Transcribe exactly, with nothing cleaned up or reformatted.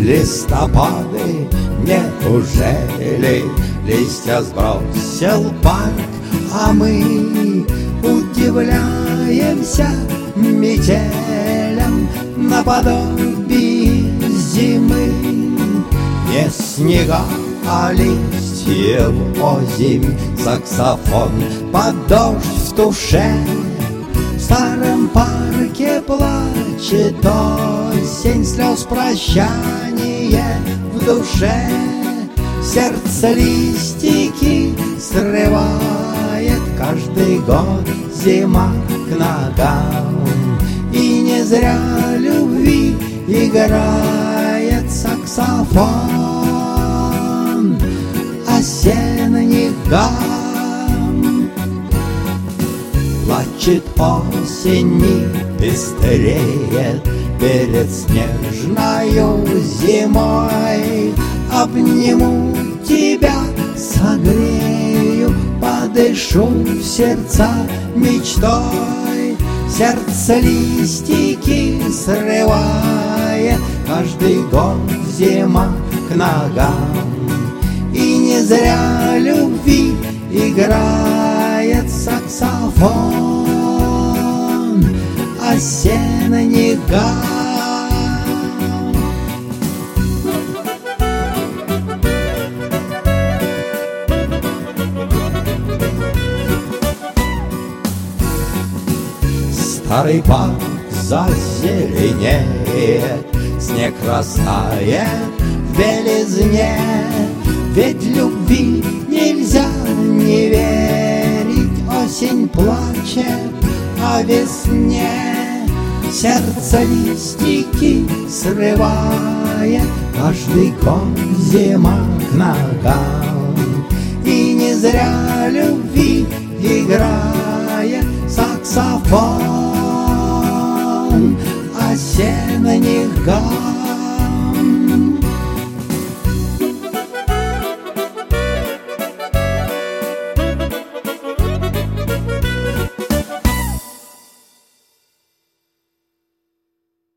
листопады, неужели листья сбросил парк, а мы удивляемся метелям наподобие зимы? Не снега, а листьев озимь, саксофон под дождь в туше. В старом парке плачет осень, слез прощание в душе. Сердце листики срывает каждый год зима к ногам. И не зря любви играет саксофон осенних гам. Плачет осень, не пестреет перед снежною зимой. Обниму тебя, согрею, подышу в сердца мечтой. Сердце листики срывает каждый год зима к ногам. И не зря любви играет саксофон осенних гам. Старый парк зазеленеет, снег растает в белизне. Ведь любви нельзя не верить, осень плачет о весне. Сердце листики срывает каждый год зима к ногам. И не зря любви играет саксофон осенних гам.